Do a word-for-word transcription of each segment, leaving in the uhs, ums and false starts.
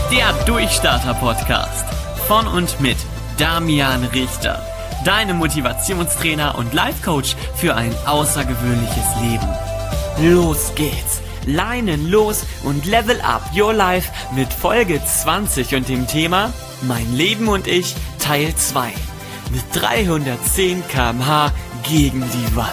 Der Durchstarter-Podcast von und mit Damian Richter, deinem Motivationstrainer und Life-Coach für ein außergewöhnliches Leben. Los geht's! Leinen los und level up your life mit Folge zwanzig und dem Thema Mein Leben und ich Teil zwei mit dreihundertzehn Kilometer pro Stunde gegen die Wand.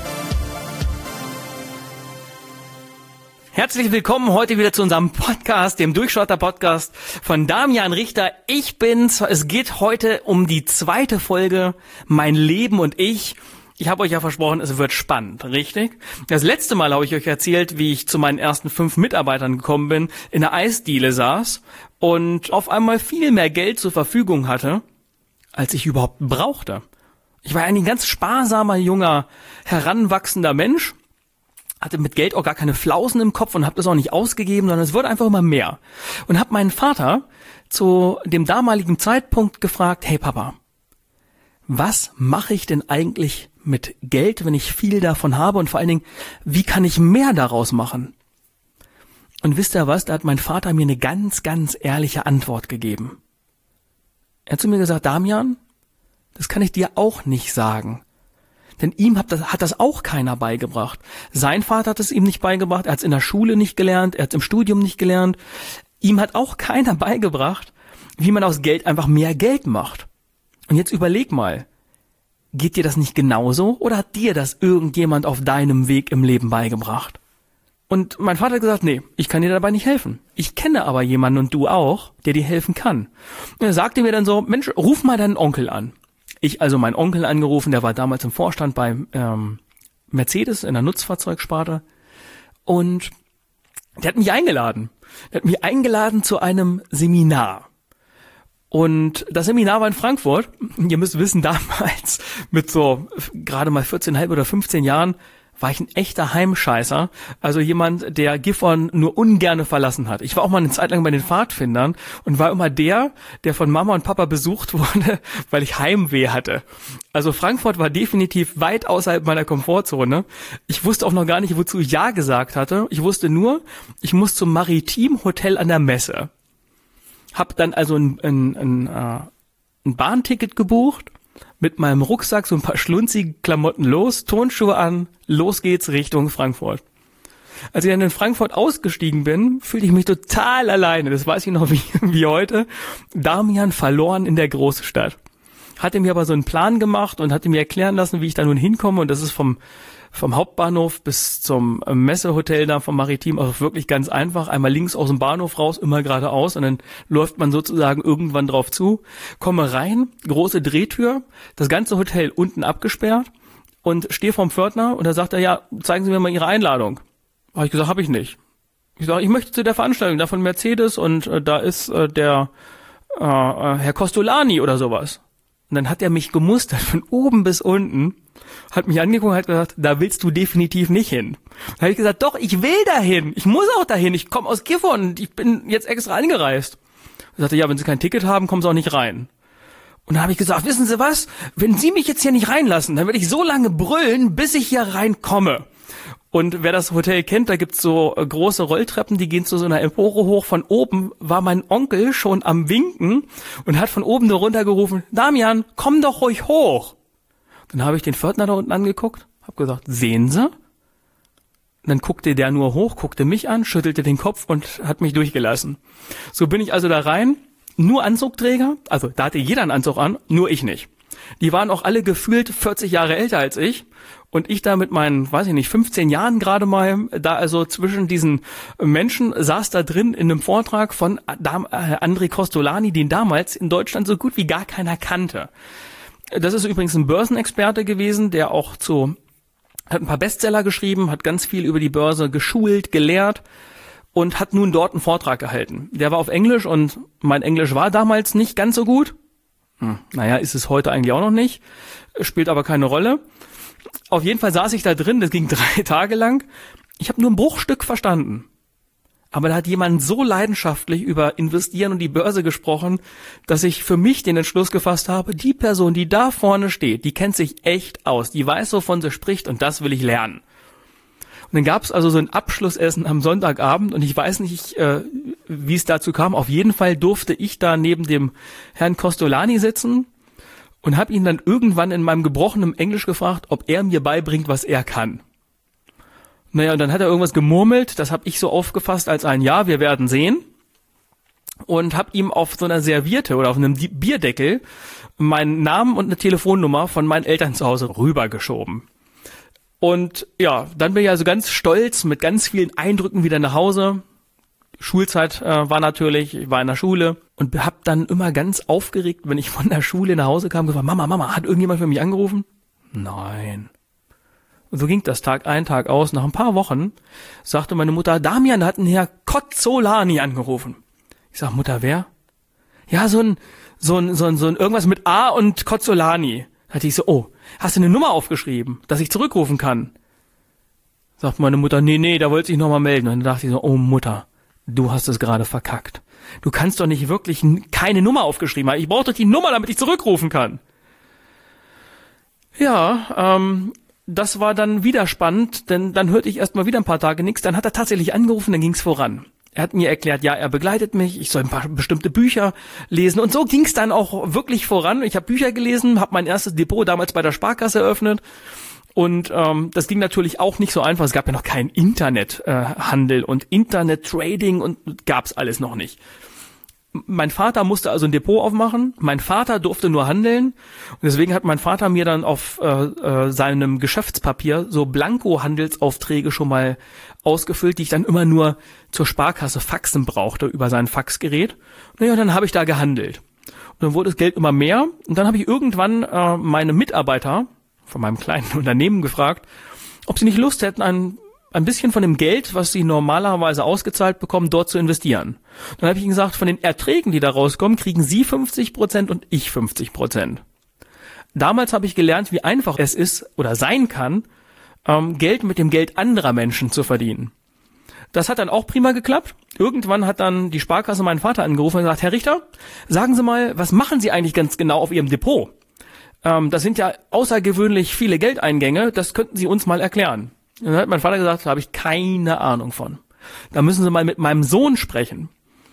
Herzlich willkommen heute wieder zu unserem Podcast, dem Durchstarter-Podcast von Damian Richter. Ich bin's. Es geht heute um die zweite Folge Mein Leben und ich. Ich habe euch ja versprochen, es wird spannend, richtig? Das letzte Mal habe ich euch erzählt, wie ich zu meinen ersten fünf Mitarbeitern gekommen bin, in der Eisdiele saß und auf einmal viel mehr Geld zur Verfügung hatte, als ich überhaupt brauchte. Ich war ein ganz sparsamer, junger, heranwachsender Mensch, hatte mit Geld auch gar keine Flausen im Kopf und habe das auch nicht ausgegeben, sondern es wurde einfach immer mehr. Und habe meinen Vater zu dem damaligen Zeitpunkt gefragt, hey Papa, was mache ich denn eigentlich mit Geld, wenn ich viel davon habe und vor allen Dingen, wie kann ich mehr daraus machen? Und wisst ihr was, da hat mein Vater mir eine ganz, ganz ehrliche Antwort gegeben. Er hat zu mir gesagt, Damian, das kann ich dir auch nicht sagen. Denn ihm hat das, hat das auch keiner beigebracht. Sein Vater hat es ihm nicht beigebracht, er hat es in der Schule nicht gelernt, er hat es im Studium nicht gelernt. Ihm hat auch keiner beigebracht, wie man aus Geld einfach mehr Geld macht. Und jetzt überleg mal, geht dir das nicht genauso oder hat dir das irgendjemand auf deinem Weg im Leben beigebracht? Und mein Vater hat gesagt, nee, ich kann dir dabei nicht helfen. Ich kenne aber jemanden und du auch, der dir helfen kann. Und er sagte mir dann so, Mensch, ruf mal deinen Onkel an. Ich also meinen Onkel angerufen, der war damals im Vorstand bei ähm, Mercedes in der Nutzfahrzeugsparte und der hat mich eingeladen. Der hat mich eingeladen zu einem Seminar. Und das Seminar war in Frankfurt. Ihr müsst wissen, damals mit so gerade mal vierzehn Komma fünf oder fünfzehn Jahren war ich ein echter Heimscheißer. Also jemand, der Gifhorn nur ungerne verlassen hat. Ich war auch mal eine Zeit lang bei den Pfadfindern und war immer der, der von Mama und Papa besucht wurde, weil ich Heimweh hatte. Also Frankfurt war definitiv weit außerhalb meiner Komfortzone. Ich wusste auch noch gar nicht, wozu ich Ja gesagt hatte. Ich wusste nur, ich muss zum Maritim Hotel an der Messe. Hab dann also ein, ein, ein, äh, ein Bahnticket gebucht, mit meinem Rucksack so ein paar schlunzige Klamotten los, Turnschuhe an, los geht's Richtung Frankfurt. Als ich dann in Frankfurt ausgestiegen bin, fühlte ich mich total alleine, das weiß ich noch wie, wie heute. Damian verloren in der Großstadt. Hatte mir aber so einen Plan gemacht und hatte mir erklären lassen, wie ich da nun hinkomme und das ist vom vom Hauptbahnhof bis zum Messehotel da vom Maritim auch wirklich ganz einfach. Einmal links aus dem Bahnhof raus, immer geradeaus und dann läuft man sozusagen irgendwann drauf zu. Komme rein, große Drehtür, das ganze Hotel unten abgesperrt und stehe vorm Pförtner und da sagt er, ja, zeigen Sie mir mal Ihre Einladung. Habe ich gesagt, habe ich nicht. Ich sage, ich möchte zu der Veranstaltung da von Mercedes und äh, da ist äh, der äh, Herr Costolani oder sowas. Und dann hat er mich gemustert von oben bis unten, hat mich angeguckt und hat gesagt, da willst du definitiv nicht hin. Da habe ich gesagt, doch, ich will dahin. Ich muss auch dahin. Ich komme aus Gifhorn und ich bin jetzt extra angereist. Er sagte, ja, wenn Sie kein Ticket haben, kommen Sie auch nicht rein. Und dann habe ich gesagt, wissen Sie was? Wenn Sie mich jetzt hier nicht reinlassen, dann werde ich so lange brüllen, bis ich hier reinkomme. Und wer das Hotel kennt, da gibt's so äh, große Rolltreppen, die gehen zu so einer Empore hoch. Von oben war mein Onkel schon am Winken und hat von oben nur runtergerufen, Damian, komm doch ruhig hoch. Dann habe ich den Pförtner da unten angeguckt, habe gesagt, sehen Sie? Und dann guckte der nur hoch, guckte mich an, schüttelte den Kopf und hat mich durchgelassen. So bin ich also da rein, nur Anzugträger, also da hatte jeder einen Anzug an, nur ich nicht. Die waren auch alle gefühlt vierzig Jahre älter als ich. Und ich da mit meinen, weiß ich nicht, fünfzehn Jahren gerade mal, da also zwischen diesen Menschen saß da drin in einem Vortrag von André Costolani, den damals in Deutschland so gut wie gar keiner kannte. Das ist übrigens ein Börsenexperte gewesen, der auch zu, hat ein paar Bestseller geschrieben, hat ganz viel über die Börse geschult, gelehrt und hat nun dort einen Vortrag gehalten. Der war auf Englisch und mein Englisch war damals nicht ganz so gut. Hm, naja, ist es heute eigentlich auch noch nicht, spielt aber keine Rolle. Auf jeden Fall saß ich da drin, das ging drei Tage lang. Ich habe nur ein Bruchstück verstanden. Aber da hat jemand so leidenschaftlich über Investieren und die Börse gesprochen, dass ich für mich den Entschluss gefasst habe, die Person, die da vorne steht, die kennt sich echt aus, die weiß, wovon sie spricht und das will ich lernen. Und dann gab es also so ein Abschlussessen am Sonntagabend und ich weiß nicht, äh, wie es dazu kam. Auf jeden Fall durfte ich da neben dem Herrn Costolani sitzen und habe ihn dann irgendwann in meinem gebrochenen Englisch gefragt, ob er mir beibringt, was er kann. Naja, und dann hat er irgendwas gemurmelt, das habe ich so aufgefasst als ein Ja, wir werden sehen. Und habe ihm auf so einer Serviette oder auf einem Bierdeckel meinen Namen und eine Telefonnummer von meinen Eltern zu Hause rübergeschoben. Und ja, dann bin ich also ganz stolz mit ganz vielen Eindrücken wieder nach Hause. Schulzeit äh, war natürlich, ich war in der Schule und habe dann immer ganz aufgeregt, wenn ich von der Schule nach Hause kam, gefragt, Mama, Mama, hat irgendjemand für mich angerufen? Nein. Und so ging das Tag ein, Tag aus. Nach ein paar Wochen sagte meine Mutter, Damian hat einen Herr Cozzolani angerufen. Ich sag, Mutter, wer? Ja, so ein, so ein, so ein, so ein, irgendwas mit A und Cozzolani. Da hatte ich so, oh, hast du eine Nummer aufgeschrieben, dass ich zurückrufen kann? Sagt meine Mutter, nee, nee, da wollte ich noch mal melden. Und dann dachte ich so, oh Mutter, du hast es gerade verkackt. Du kannst doch nicht wirklich keine Nummer aufgeschrieben haben. Ich brauche doch die Nummer, damit ich zurückrufen kann. Ja, ähm, das war dann wieder spannend, denn dann hörte ich erst mal wieder ein paar Tage nichts. Dann hat er tatsächlich angerufen, dann ging's voran. Er hat mir erklärt, ja, er begleitet mich, ich soll ein paar bestimmte Bücher lesen. Und so ging's dann auch wirklich voran. Ich habe Bücher gelesen, habe mein erstes Depot damals bei der Sparkasse eröffnet. Und ähm, das ging natürlich auch nicht so einfach. Es gab ja noch keinen Internethandel äh, und Internet-Trading und gab's alles noch nicht. Mein Vater musste also ein Depot aufmachen. Mein Vater durfte nur handeln. Und deswegen hat mein Vater mir dann auf äh, äh, seinem Geschäftspapier so Blanko-Handelsaufträge schon mal ausgefüllt, die ich dann immer nur zur Sparkasse faxen brauchte über sein Faxgerät. Naja, dann habe ich da gehandelt. Und dann wurde das Geld immer mehr. Und dann habe ich irgendwann äh, meine Mitarbeiter von meinem kleinen Unternehmen gefragt, ob sie nicht Lust hätten, ein ein bisschen von dem Geld, was sie normalerweise ausgezahlt bekommen, dort zu investieren. Dann habe ich ihnen gesagt, von den Erträgen, die da rauskommen, kriegen sie fünfzig Prozent und ich fünfzig Prozent. Damals habe ich gelernt, wie einfach es ist oder sein kann, ähm, Geld mit dem Geld anderer Menschen zu verdienen. Das hat dann auch prima geklappt. Irgendwann hat dann die Sparkasse meinen Vater angerufen und gesagt, Herr Richter, sagen Sie mal, was machen Sie eigentlich ganz genau auf Ihrem Depot? Ähm, das sind ja außergewöhnlich viele Geldeingänge, das könnten Sie uns mal erklären. Und dann hat mein Vater gesagt, da habe ich keine Ahnung von. Da müssen Sie mal mit meinem Sohn sprechen.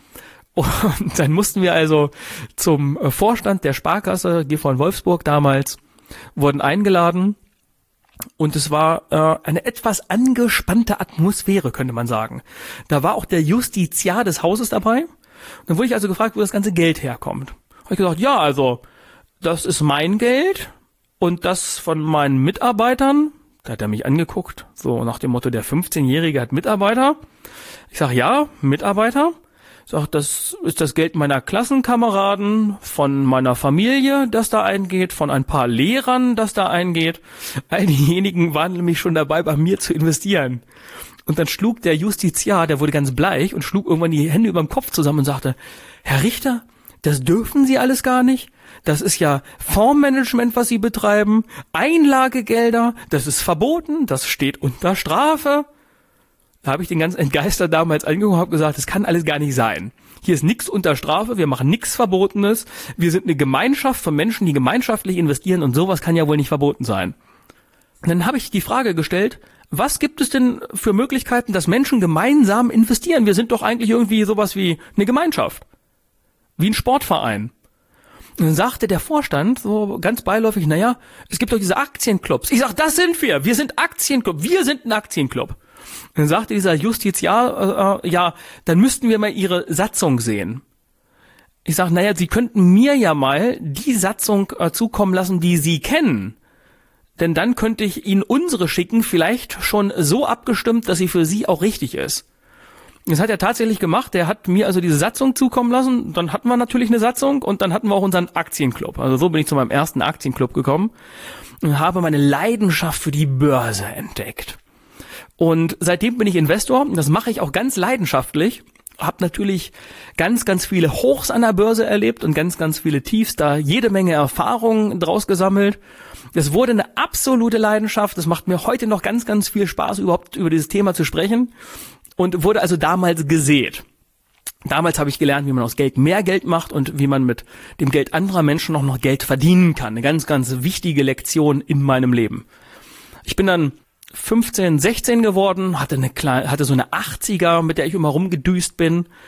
Und dann mussten wir also zum Vorstand der Sparkasse, G V in Wolfsburg damals, wurden eingeladen. Und es war äh, eine etwas angespannte Atmosphäre, könnte man sagen. Da war auch der Justiziar des Hauses dabei. Und dann wurde ich also gefragt, wo das ganze Geld herkommt. Habe ich gesagt, ja, also das ist mein Geld und das von meinen Mitarbeitern. Da hat er mich angeguckt, so nach dem Motto, der fünfzehnjährige hat Mitarbeiter. Ich sag, ja, Mitarbeiter. Ich sag, das ist das Geld meiner Klassenkameraden, von meiner Familie, das da eingeht, von ein paar Lehrern, das da eingeht. All diejenigen waren nämlich schon dabei, bei mir zu investieren. Und dann schlug der Justiziar, der wurde ganz bleich und schlug irgendwann die Hände über dem Kopf zusammen und sagte, Herr Richter, das dürfen Sie alles gar nicht. Das ist ja Fondsmanagement, was Sie betreiben, Einlagegelder, das ist verboten, das steht unter Strafe. Da habe ich den ganz entgeistert damals angeguckt und habe gesagt, das kann alles gar nicht sein. Hier ist nichts unter Strafe, wir machen nichts Verbotenes, wir sind eine Gemeinschaft von Menschen, die gemeinschaftlich investieren und sowas kann ja wohl nicht verboten sein. Und dann habe ich die Frage gestellt, was gibt es denn für Möglichkeiten, dass Menschen gemeinsam investieren? Wir sind doch eigentlich irgendwie sowas wie eine Gemeinschaft, wie ein Sportverein. Und dann sagte der Vorstand so ganz beiläufig, naja, es gibt doch diese Aktienclubs. Ich sag, das sind wir. Wir sind Aktienclub. Wir sind ein Aktienclub. Und dann sagte dieser Justiziar, äh, ja, dann müssten wir mal Ihre Satzung sehen. Ich sag, naja, Sie könnten mir ja mal die Satzung äh, zukommen lassen, die Sie kennen. Denn dann könnte ich Ihnen unsere schicken, vielleicht schon so abgestimmt, dass sie für Sie auch richtig ist. Das hat er tatsächlich gemacht. Der hat mir also diese Satzung zukommen lassen. Dann hatten wir natürlich eine Satzung und dann hatten wir auch unseren Aktienclub. Also so bin ich zu meinem ersten Aktienclub gekommen und habe meine Leidenschaft für die Börse entdeckt. Und seitdem bin ich Investor. Das mache ich auch ganz leidenschaftlich. Habe natürlich ganz, ganz viele Hochs an der Börse erlebt und ganz, ganz viele Tiefs. Da jede Menge Erfahrungen draus gesammelt. Das wurde eine absolute Leidenschaft. Das macht mir heute noch ganz, ganz viel Spaß, überhaupt über dieses Thema zu sprechen. Und wurde also damals gesät. Damals habe ich gelernt, wie man aus Geld mehr Geld macht und wie man mit dem Geld anderer Menschen auch noch Geld verdienen kann. Eine ganz, ganz wichtige Lektion in meinem Leben. Ich bin dann fünfzehn, sechzehn geworden, hatte eine kleine, hatte so eine achtziger, mit der ich immer rumgedüst bin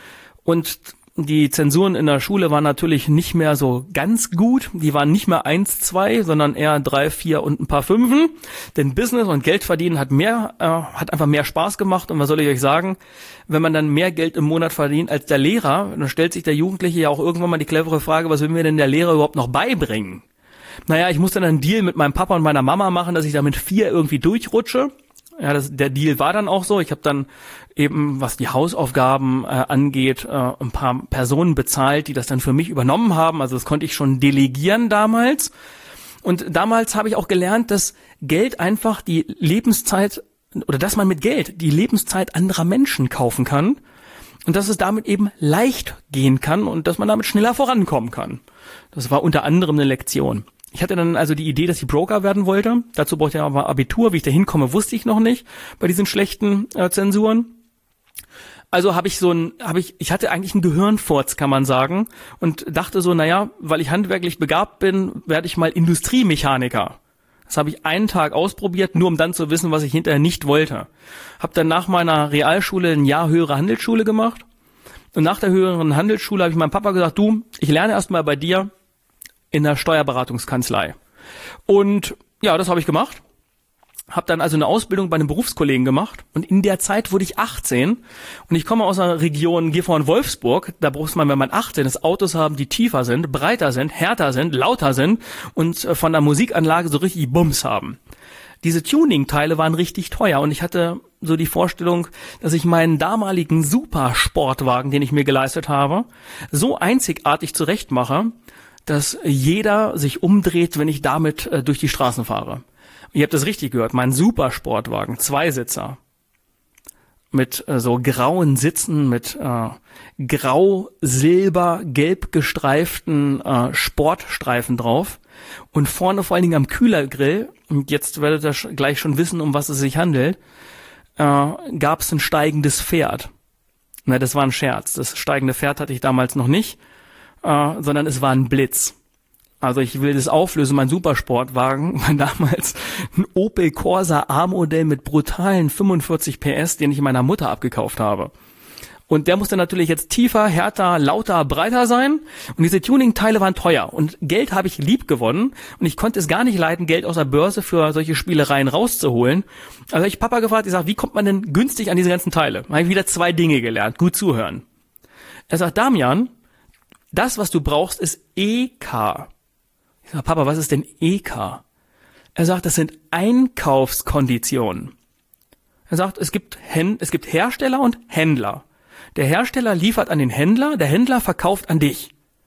Und die Zensuren in der Schule waren natürlich nicht mehr so ganz gut. Die waren nicht mehr eins, zwei, sondern eher drei, vier und ein paar Fünfen. Denn Business und Geld verdienen hat mehr, äh, hat einfach mehr Spaß gemacht. Und was soll ich euch sagen? Wenn man dann mehr Geld im Monat verdient als der Lehrer, dann stellt sich der Jugendliche ja auch irgendwann mal die clevere Frage, was will mir denn der Lehrer überhaupt noch beibringen? Naja, ich muss dann einen Deal mit meinem Papa und meiner Mama machen, dass ich da mit vier irgendwie durchrutsche. Ja, das, der Deal war dann auch so. Ich habe dann eben, was die Hausaufgaben äh, angeht, äh, ein paar Personen bezahlt, die das dann für mich übernommen haben. Also das konnte ich schon delegieren damals. Und damals habe ich auch gelernt, dass Geld einfach die Lebenszeit oder dass man mit Geld die Lebenszeit anderer Menschen kaufen kann und dass es damit eben leicht gehen kann und dass man damit schneller vorankommen kann. Das war unter anderem eine Lektion. Ich hatte dann also die Idee, dass ich Broker werden wollte. Dazu brauchte ich aber Abitur. Wie ich da hinkomme, wusste ich noch nicht bei diesen schlechten äh, Zensuren. Also habe ich so ein, habe ich, ich hatte eigentlich einen Gehirnfurz, kann man sagen, und dachte so, naja, weil ich handwerklich begabt bin, werde ich mal Industriemechaniker. Das habe ich einen Tag ausprobiert, nur um dann zu wissen, was ich hinterher nicht wollte. Habe dann nach meiner Realschule ein Jahr höhere Handelsschule gemacht. Und nach der höheren Handelsschule habe ich meinem Papa gesagt, du, ich lerne erstmal bei dir in der Steuerberatungskanzlei. Und ja, das habe ich gemacht. Habe dann also eine Ausbildung bei einem Berufskollegen gemacht. Und in der Zeit wurde ich achtzehn. Und ich komme aus einer Region Gifhorn-Wolfsburg. Da braucht man, wenn man achtzehn ist, Autos haben, die tiefer sind, breiter sind, härter sind, lauter sind und von der Musikanlage so richtig Bums haben. Diese Tuning-Teile waren richtig teuer. Und ich hatte so die Vorstellung, dass ich meinen damaligen Supersportwagen, den ich mir geleistet habe, so einzigartig zurechtmache, dass jeder sich umdreht, wenn ich damit äh, durch die Straßen fahre. Ihr habt das richtig gehört, mein Supersportwagen, Zweisitzer, mit äh, so grauen Sitzen, mit äh, grau, silber, gelb gestreiften äh, Sportstreifen drauf und vorne vor allen Dingen am Kühlergrill, und jetzt werdet ihr gleich schon wissen, um was es sich handelt, äh, gab es ein steigendes Pferd. Na, das war ein Scherz, das steigende Pferd hatte ich damals noch nicht. Uh, sondern es war ein Blitz. Also ich will das auflösen, mein Supersportwagen war damals ein Opel Corsa A-Modell mit brutalen fünfundvierzig P S, den ich meiner Mutter abgekauft habe. Und der musste natürlich jetzt tiefer, härter, lauter, breiter sein. Und diese Tuning-Teile waren teuer. Und Geld habe ich lieb gewonnen. Und ich konnte es gar nicht leiden, Geld aus der Börse für solche Spielereien rauszuholen. Also habe ich Papa gefragt, ich sage, wie kommt man denn günstig an diese ganzen Teile? Da habe ich wieder zwei Dinge gelernt. Gut zuhören. Er sagt, Damian, das, was du brauchst, ist E K. Ich sage, Papa, was ist denn E K? Er sagt, das sind Einkaufskonditionen. Er sagt, es gibt Händ- es gibt Hersteller und Händler. Der Hersteller liefert an den Händler, der Händler verkauft an dich.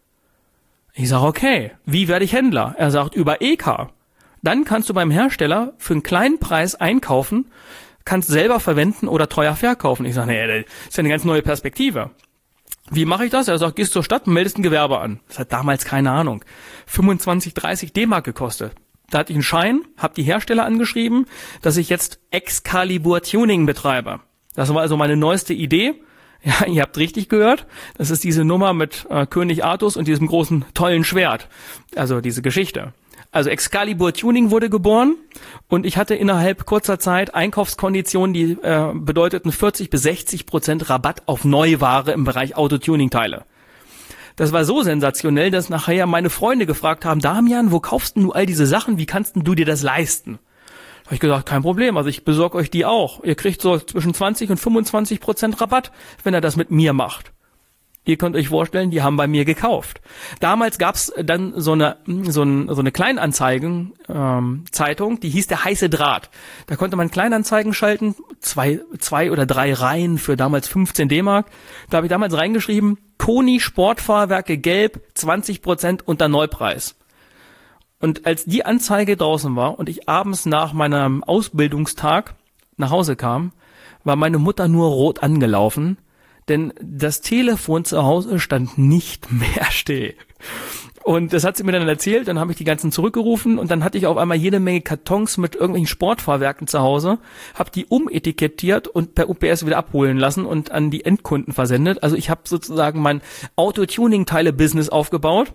Ich sage, okay, wie werde ich Händler? Er sagt, über E K. Dann kannst du beim Hersteller für einen kleinen Preis einkaufen, kannst selber verwenden oder teuer verkaufen. Ich sage, nee, das ist ja eine ganz neue Perspektive. Wie mache ich das? Er sagt, gehst zur Stadt und meldest ein Gewerbe an. Das hat damals, keine Ahnung, fünfundzwanzig, dreißig D-Mark gekostet. Da hatte ich einen Schein, habe die Hersteller angeschrieben, dass ich jetzt Excalibur Tuning betreibe. Das war also meine neueste Idee. Ja, ihr habt richtig gehört. Das ist diese Nummer mit äh, König Artus und diesem großen, tollen Schwert. Also diese Geschichte. Also Excalibur Tuning wurde geboren und ich hatte innerhalb kurzer Zeit Einkaufskonditionen, die äh, bedeuteten vierzig bis sechzig Prozent Rabatt auf Neuware im Bereich Autotuning-Teile. Das war so sensationell, dass nachher meine Freunde gefragt haben, Damian, wo kaufst denn du all diese Sachen? Wie kannst denn du dir das leisten? Da habe ich gesagt, kein Problem, also ich besorge euch die auch. Ihr kriegt so zwischen zwanzig und fünfundzwanzig Prozent Rabatt, wenn ihr das mit mir macht. Ihr könnt euch vorstellen, die haben bei mir gekauft. Damals gab's dann so eine so, ein, so eine Kleinanzeigen ähm, Zeitung, die hieß der heiße Draht. Da konnte man Kleinanzeigen schalten, zwei zwei oder drei Reihen für damals fünfzehn D-Mark. Da habe ich damals reingeschrieben, Koni Sportfahrwerke gelb, zwanzig Prozent unter Neupreis. Und als die Anzeige draußen war und ich abends nach meinem Ausbildungstag nach Hause kam, war meine Mutter nur rot angelaufen. Denn das Telefon zu Hause stand nicht mehr still. Und das hat sie mir dann erzählt, dann habe ich die ganzen zurückgerufen und dann hatte ich auf einmal jede Menge Kartons mit irgendwelchen Sportfahrwerken zu Hause, habe die umetikettiert und per U P S wieder abholen lassen und an die Endkunden versendet. Also ich habe sozusagen mein Auto-Tuning-Teile-Business aufgebaut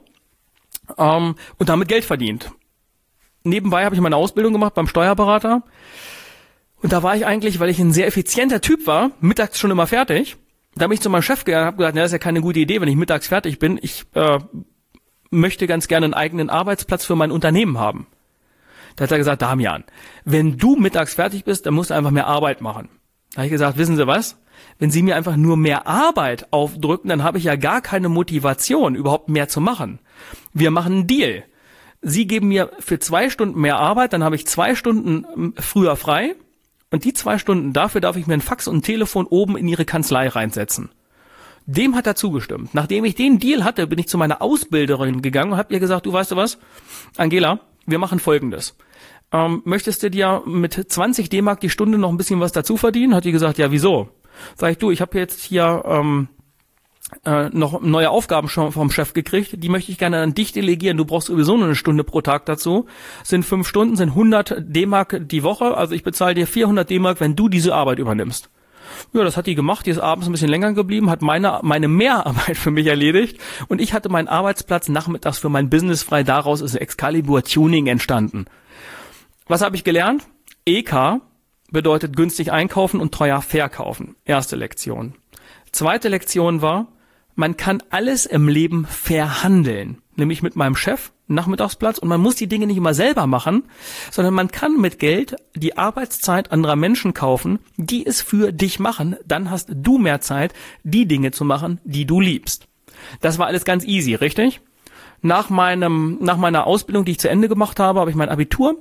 ähm, und damit Geld verdient. Nebenbei habe ich meine Ausbildung gemacht beim Steuerberater und da war ich eigentlich, weil ich ein sehr effizienter Typ war, mittags schon immer fertig. Da bin ich zu meinem Chef gegangen und habe gesagt, ja, das ist ja keine gute Idee, wenn ich mittags fertig bin. Ich äh, möchte ganz gerne einen eigenen Arbeitsplatz für mein Unternehmen haben. Da hat er gesagt, Damian, wenn du mittags fertig bist, dann musst du einfach mehr Arbeit machen. Da habe ich gesagt, wissen Sie was? Wenn Sie mir einfach nur mehr Arbeit aufdrücken, dann habe ich ja gar keine Motivation, überhaupt mehr zu machen. Wir machen einen Deal. Sie geben mir für zwei Stunden mehr Arbeit, dann habe ich zwei Stunden früher frei und die zwei Stunden dafür darf ich mir ein Fax und ein Telefon oben in Ihre Kanzlei reinsetzen. Dem hat er zugestimmt. Nachdem ich den Deal hatte, bin ich zu meiner Ausbilderin gegangen und habe ihr gesagt, du weißt du was, Angela, wir machen Folgendes. Ähm, möchtest du dir mit zwanzig D-Mark die Stunde noch ein bisschen was dazu verdienen? Hat die gesagt, ja, wieso? Sag ich, du, ich habe jetzt hier ähm, äh, noch neue Aufgaben schon vom Chef gekriegt, die möchte ich gerne an dich delegieren. Du brauchst sowieso nur eine Stunde pro Tag dazu. Sind fünf Stunden, sind hundert D-Mark die Woche, also ich bezahle dir vierhundert D-Mark, wenn du diese Arbeit übernimmst. Ja, das hat die gemacht, die ist abends ein bisschen länger geblieben, hat meine meine Mehrarbeit für mich erledigt und ich hatte meinen Arbeitsplatz nachmittags für mein Business frei. Daraus ist Excalibur Tuning entstanden. Was habe ich gelernt? E K bedeutet günstig einkaufen und teuer verkaufen. Erste Lektion. Zweite Lektion war, man kann alles im Leben verhandeln. Nämlich mit meinem Chef, Nachmittagsplatz. Und man muss die Dinge nicht immer selber machen, sondern man kann mit Geld die Arbeitszeit anderer Menschen kaufen, die es für dich machen. Dann hast du mehr Zeit, die Dinge zu machen, die du liebst. Das war alles ganz easy, richtig? Nach meinem, nach meiner Ausbildung, die ich zu Ende gemacht habe, habe ich mein Abitur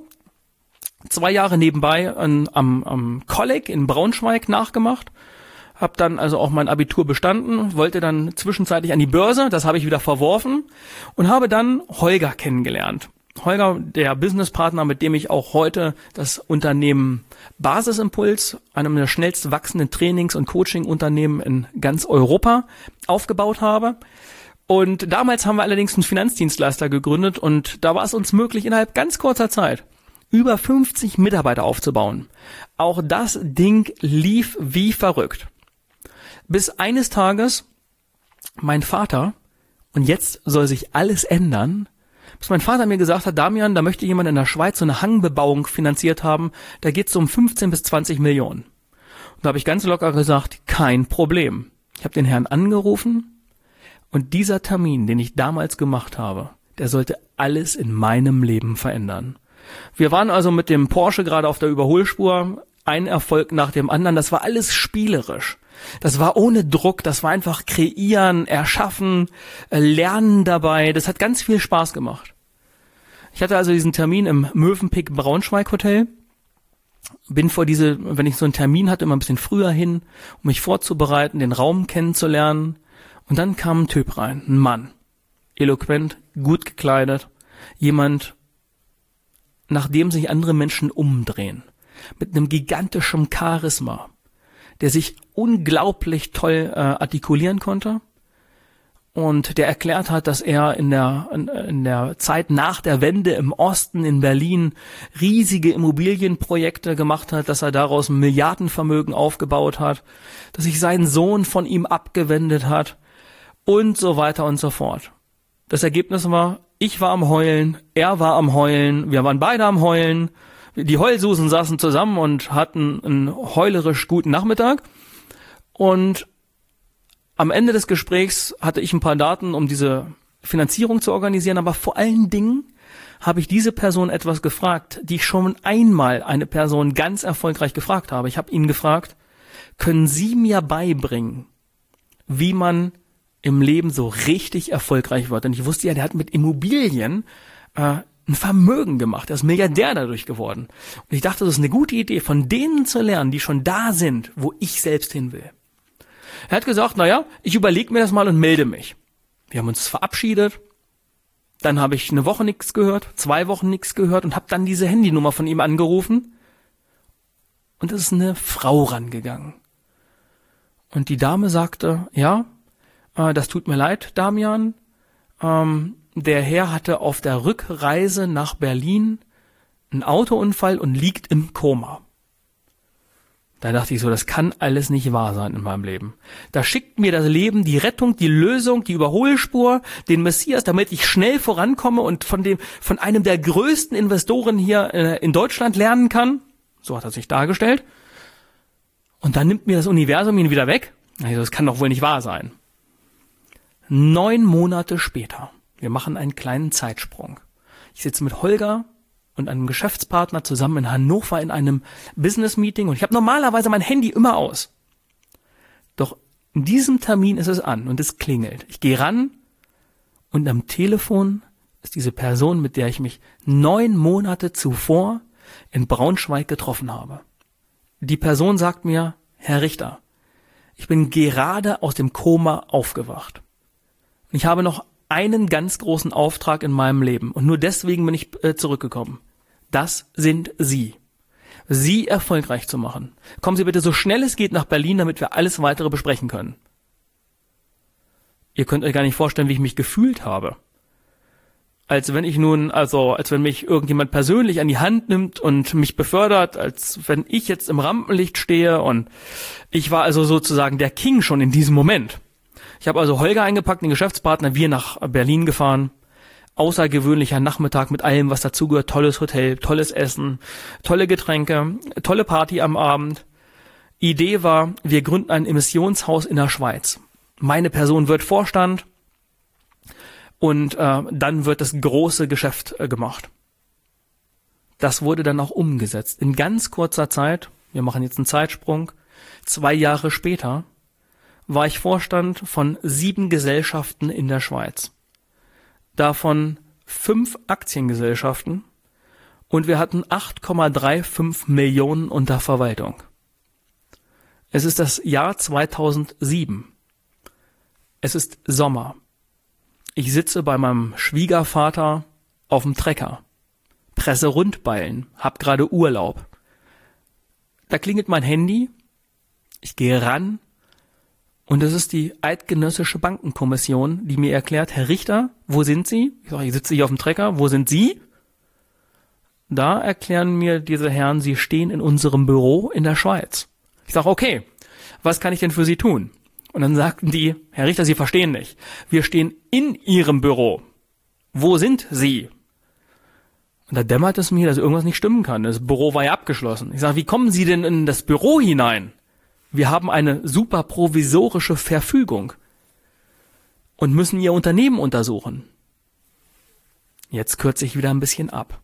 zwei Jahre nebenbei an, am, am Kolleg in Braunschweig nachgemacht. Hab dann also auch mein Abitur bestanden, wollte dann zwischenzeitlich an die Börse, das habe ich wieder verworfen und habe dann Holger kennengelernt. Holger, der Businesspartner, mit dem ich auch heute das Unternehmen Basisimpuls, einem der schnellst wachsenden Trainings- und Coaching-Unternehmen in ganz Europa, aufgebaut habe. Und damals haben wir allerdings einen Finanzdienstleister gegründet und da war es uns möglich, innerhalb ganz kurzer Zeit über fünfzig Mitarbeiter aufzubauen. Auch das Ding lief wie verrückt. Bis eines Tages mein Vater, und jetzt soll sich alles ändern, bis mein Vater mir gesagt hat, Damian, da möchte jemand in der Schweiz so eine Hangbebauung finanziert haben, da geht es um fünfzehn bis zwanzig Millionen. Und da habe ich ganz locker gesagt, kein Problem. Ich habe den Herrn angerufen und dieser Termin, den ich damals gemacht habe, der sollte alles in meinem Leben verändern. Wir waren also mit dem Porsche gerade auf der Überholspur, ein Erfolg nach dem anderen, das war alles spielerisch. Das war ohne Druck, das war einfach kreieren, erschaffen, lernen dabei, das hat ganz viel Spaß gemacht. Ich hatte also diesen Termin im Mövenpick Braunschweig Hotel, bin vor diese, wenn ich so einen Termin hatte, immer ein bisschen früher hin, um mich vorzubereiten, den Raum kennenzulernen und dann kam ein Typ rein, ein Mann, eloquent, gut gekleidet, jemand, nach dem sich andere Menschen umdrehen, mit einem gigantischen Charisma, der sich unglaublich toll äh, artikulieren konnte und der erklärt hat, dass er in der in, in der Zeit nach der Wende im Osten in Berlin riesige Immobilienprojekte gemacht hat, dass er daraus ein Milliardenvermögen aufgebaut hat, dass sich sein Sohn von ihm abgewendet hat und so weiter und so fort. Das Ergebnis war, ich war am Heulen, er war am Heulen, wir waren beide am Heulen. Die Heulsusen saßen zusammen und hatten einen heulerisch guten Nachmittag. Und am Ende des Gesprächs hatte ich ein paar Daten, um diese Finanzierung zu organisieren. Aber vor allen Dingen habe ich diese Person etwas gefragt, die ich schon einmal eine Person ganz erfolgreich gefragt habe. Ich habe ihn gefragt, können Sie mir beibringen, wie man im Leben so richtig erfolgreich wird? Und ich wusste ja, der hat mit Immobilien äh, ein Vermögen gemacht, er ist Milliardär dadurch geworden. Und ich dachte, das ist eine gute Idee, von denen zu lernen, die schon da sind, wo ich selbst hin will. Er hat gesagt, naja, ich überlege mir das mal und melde mich. Wir haben uns verabschiedet, dann habe ich eine Woche nichts gehört, zwei Wochen nichts gehört und habe dann diese Handynummer von ihm angerufen und es ist eine Frau rangegangen. Und die Dame sagte, ja, äh, das tut mir leid, Damian, ähm, der Herr hatte auf der Rückreise nach Berlin einen Autounfall und liegt im Koma. Da dachte ich so, das kann alles nicht wahr sein in meinem Leben. Da schickt mir das Leben die Rettung, die Lösung, die Überholspur, den Messias, damit ich schnell vorankomme und von dem, von einem der größten Investoren hier äh, in Deutschland lernen kann. So hat er sich dargestellt. Und dann nimmt mir das Universum ihn wieder weg Also, das kann doch wohl nicht wahr sein. Neun Monate später, wir machen einen kleinen Zeitsprung. Ich sitze mit Holger und einem Geschäftspartner zusammen in Hannover in einem Business-Meeting und ich habe normalerweise mein Handy immer aus. Doch in diesem Termin ist es an und es klingelt. Ich gehe ran und am Telefon ist diese Person, mit der ich mich neun Monate zuvor in Braunschweig getroffen habe. Die Person sagt mir, Herr Richter, ich bin gerade aus dem Koma aufgewacht. Und ich habe noch einen ganz großen Auftrag in meinem Leben und nur deswegen bin ich äh, zurückgekommen. Das sind Sie. Sie erfolgreich zu machen. Kommen Sie bitte so schnell es geht nach Berlin, damit wir alles weitere besprechen können. Ihr könnt euch gar nicht vorstellen, wie ich mich gefühlt habe. Als wenn ich nun, also als wenn mich irgendjemand persönlich an die Hand nimmt und mich befördert, als wenn ich jetzt im Rampenlicht stehe und ich war also sozusagen der King schon in diesem Moment. Ich habe also Holger eingepackt, den Geschäftspartner, wir nach Berlin gefahren. Außergewöhnlicher Nachmittag mit allem, was dazugehört. Tolles Hotel, tolles Essen, tolle Getränke, tolle Party am Abend. Idee war, wir gründen ein Emissionshaus in der Schweiz. Meine Person wird Vorstand und äh, dann wird das große Geschäft äh, gemacht. Das wurde dann auch umgesetzt. In ganz kurzer Zeit, wir machen jetzt einen Zeitsprung, zwei Jahre später, war ich Vorstand von sieben Gesellschaften in der Schweiz. Davon fünf Aktiengesellschaften und wir hatten acht Komma fünfunddreißig Millionen unter Verwaltung. Es ist das Jahr zweitausendsieben. Es ist Sommer. Ich sitze bei meinem Schwiegervater auf dem Trecker, presse Rundballen, hab gerade Urlaub. Da klingelt mein Handy, ich gehe ran, und es ist die Eidgenössische Bankenkommission, die mir erklärt, Herr Richter, wo sind Sie? Ich sage, ich sitze hier auf dem Trecker, wo sind Sie? Da erklären mir diese Herren, Sie stehen in unserem Büro in der Schweiz. Ich sage, okay, was kann ich denn für Sie tun? Und dann sagten die, Herr Richter, Sie verstehen nicht. Wir stehen in Ihrem Büro. Wo sind Sie? Und da dämmert es mir, dass irgendwas nicht stimmen kann. Das Büro war ja abgeschlossen. Ich sage, wie kommen Sie denn in das Büro hinein? Wir haben eine super provisorische Verfügung und müssen Ihr Unternehmen untersuchen. Jetzt kürze ich wieder ein bisschen ab.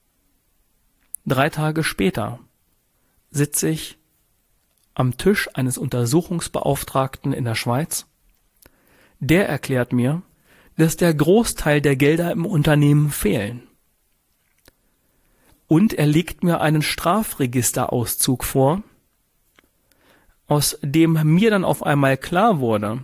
Drei Tage später sitze ich am Tisch eines Untersuchungsbeauftragten in der Schweiz. Der erklärt mir, dass der Großteil der Gelder im Unternehmen fehlen. Und er legt mir einen Strafregisterauszug vor, aus dem mir dann auf einmal klar wurde,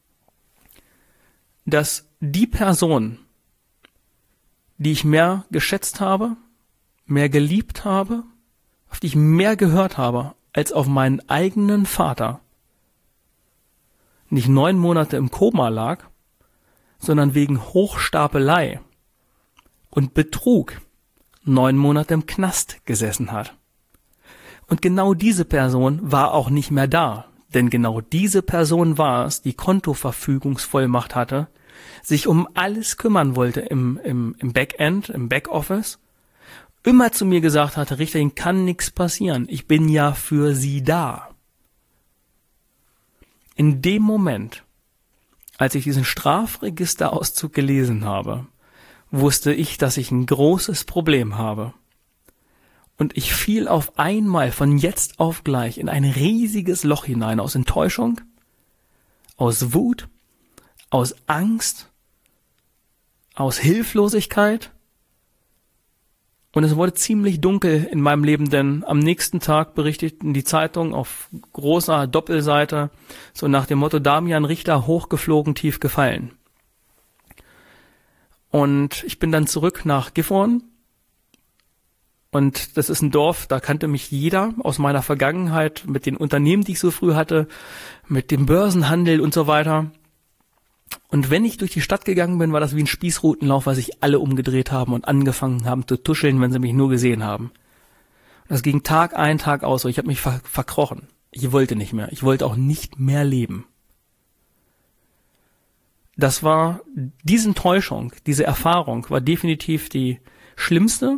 dass die Person, die ich mehr geschätzt habe, mehr geliebt habe, auf die ich mehr gehört habe, als auf meinen eigenen Vater, nicht neun Monate im Koma lag, sondern wegen Hochstapelei und Betrug neun Monate im Knast gesessen hat. Und genau diese Person war auch nicht mehr da, denn genau diese Person war es, die Kontoverfügungsvollmacht hatte, sich um alles kümmern wollte im, im, im Backend, im Backoffice, immer zu mir gesagt hatte, Richter, Ihnen kann nichts passieren, ich bin ja für Sie da. In dem Moment, als ich diesen Strafregisterauszug gelesen habe, wusste ich, dass ich ein großes Problem habe. Und ich fiel auf einmal von jetzt auf gleich in ein riesiges Loch hinein, aus Enttäuschung, aus Wut, aus Angst, aus Hilflosigkeit. Und es wurde ziemlich dunkel in meinem Leben, denn am nächsten Tag berichteten die Zeitung auf großer Doppelseite, so nach dem Motto, Damian Richter hochgeflogen, tief gefallen. Und ich bin dann zurück nach Gifhorn. Und das ist ein Dorf, da kannte mich jeder aus meiner Vergangenheit, mit den Unternehmen, die ich so früh hatte, mit dem Börsenhandel und so weiter. Und wenn ich durch die Stadt gegangen bin, war das wie ein Spießrutenlauf, weil sich alle umgedreht haben und angefangen haben zu tuscheln, wenn sie mich nur gesehen haben. Das ging Tag ein, Tag aus, so ich habe mich ver- verkrochen. Ich wollte nicht mehr, ich wollte auch nicht mehr leben. Das war, diese Enttäuschung, diese Erfahrung war definitiv die schlimmste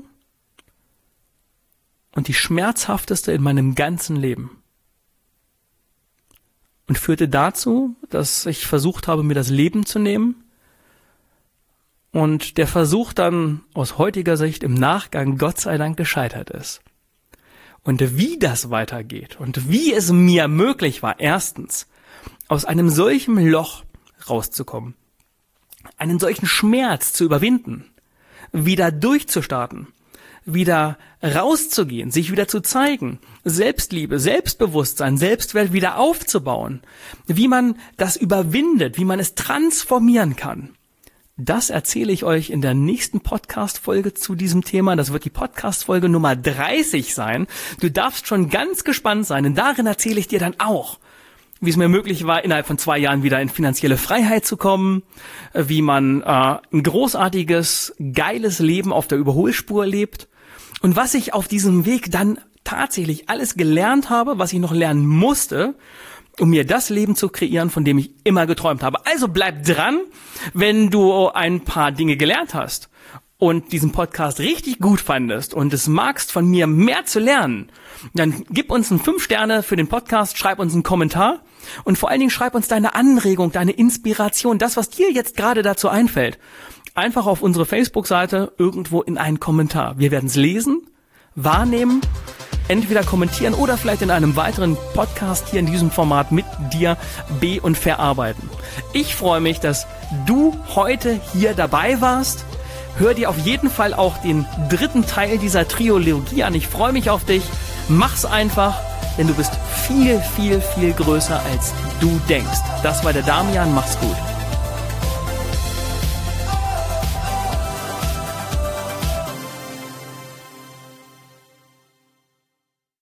und die schmerzhafteste in meinem ganzen Leben. und führte dazu, dass ich versucht habe, mir das Leben zu nehmen. Und der Versuch dann aus heutiger Sicht im Nachgang Gott sei Dank gescheitert ist. Und wie das weitergeht und wie es mir möglich war, erstens aus einem solchen Loch rauszukommen, einen solchen Schmerz zu überwinden, wieder durchzustarten, wieder rauszugehen, sich wieder zu zeigen, Selbstliebe, Selbstbewusstsein, Selbstwert wieder aufzubauen, wie man das überwindet, wie man es transformieren kann. Das erzähle ich euch in der nächsten Podcast-Folge zu diesem Thema. Das wird die Podcast-Folge Nummer dreißig sein. Du darfst schon ganz gespannt sein, denn darin erzähle ich dir dann auch, wie es mir möglich war, innerhalb von zwei Jahren wieder in finanzielle Freiheit zu kommen, wie man äh, ein großartiges, geiles Leben auf der Überholspur lebt und was ich auf diesem Weg dann tatsächlich alles gelernt habe, was ich noch lernen musste, um mir das Leben zu kreieren, von dem ich immer geträumt habe. Also bleib dran, wenn du ein paar Dinge gelernt hast und diesen Podcast richtig gut fandest und es magst, von mir mehr zu lernen, dann gib uns ein fünf Sterne für den Podcast, schreib uns einen Kommentar und vor allen Dingen schreib uns deine Anregung, deine Inspiration, das, was dir jetzt gerade dazu einfällt. Einfach auf unsere Facebook-Seite irgendwo in einen Kommentar. Wir werden es lesen, wahrnehmen, entweder kommentieren oder vielleicht in einem weiteren Podcast hier in diesem Format mit dir be- und verarbeiten. Ich freue mich, dass du heute hier dabei warst. Hör dir auf jeden Fall auch den dritten Teil dieser Trilogie an. Ich freue mich auf dich. Mach's einfach, denn du bist viel, viel, viel größer, als du denkst. Das war der Damian. Mach's gut.